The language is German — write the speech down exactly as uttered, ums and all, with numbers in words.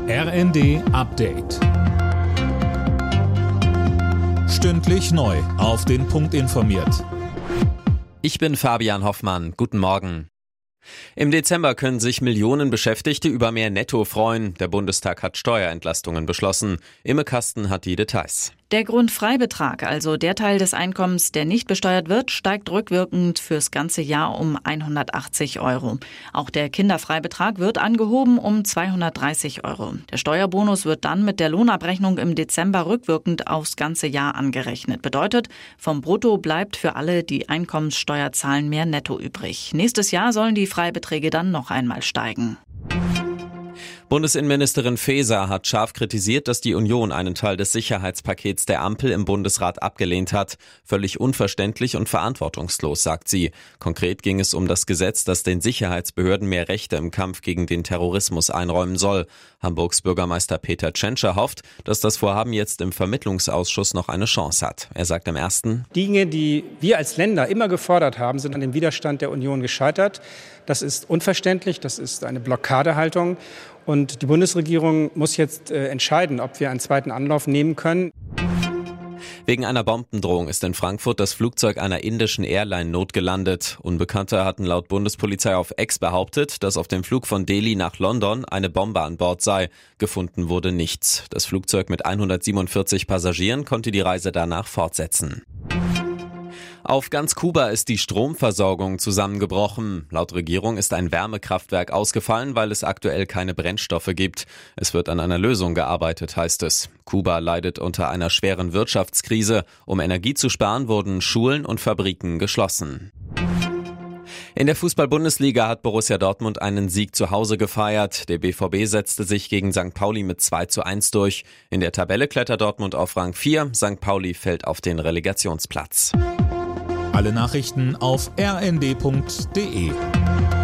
R N D Update. Stündlich neu auf den Punkt informiert. Ich bin Fabian Hoffmann. Guten Morgen. Im Dezember können sich Millionen Beschäftigte über mehr Netto freuen. Der Bundestag hat Steuerentlastungen beschlossen. Imme Kasten hat die Details. Der Grundfreibetrag, also der Teil des Einkommens, der nicht besteuert wird, steigt rückwirkend fürs ganze Jahr um hundertachtzig Euro. Auch der Kinderfreibetrag wird angehoben um zweihundertdreißig Euro. Der Steuerbonus wird dann mit der Lohnabrechnung im Dezember rückwirkend aufs ganze Jahr angerechnet. Bedeutet, vom Brutto bleibt für alle, die Einkommenssteuer zahlen, mehr Netto übrig. Nächstes Jahr sollen die Freibeträge dann noch einmal steigen. Bundesinnenministerin Faeser hat scharf kritisiert, dass die Union einen Teil des Sicherheitspakets der Ampel im Bundesrat abgelehnt hat. Völlig unverständlich und verantwortungslos, sagt sie. Konkret ging es um das Gesetz, das den Sicherheitsbehörden mehr Rechte im Kampf gegen den Terrorismus einräumen soll. Hamburgs Bürgermeister Peter Tschentscher hofft, dass das Vorhaben jetzt im Vermittlungsausschuss noch eine Chance hat. Er sagt im ersten: Dinge, die wir als Länder immer gefordert haben, sind an dem Widerstand der Union gescheitert. Das ist unverständlich, das ist eine Blockadehaltung. Und die Bundesregierung muss jetzt äh, entscheiden, ob wir einen zweiten Anlauf nehmen können. Wegen einer Bombendrohung ist in Frankfurt das Flugzeug einer indischen Airline notgelandet. Unbekannte hatten laut Bundespolizei auf X behauptet, dass auf dem Flug von Delhi nach London eine Bombe an Bord sei. Gefunden wurde nichts. Das Flugzeug mit hundertsiebenundvierzig Passagieren konnte die Reise danach fortsetzen. Auf ganz Kuba ist die Stromversorgung zusammengebrochen. Laut Regierung ist ein Wärmekraftwerk ausgefallen, weil es aktuell keine Brennstoffe gibt. Es wird an einer Lösung gearbeitet, heißt es. Kuba leidet unter einer schweren Wirtschaftskrise. Um Energie zu sparen, wurden Schulen und Fabriken geschlossen. In der Fußball-Bundesliga hat Borussia Dortmund einen Sieg zu Hause gefeiert. Der B V B setzte sich gegen Sankt Pauli mit zwei zu eins durch. In der Tabelle klettert Dortmund auf Rang vier. Sankt Pauli fällt auf den Relegationsplatz. Alle Nachrichten auf r n d punkt d e.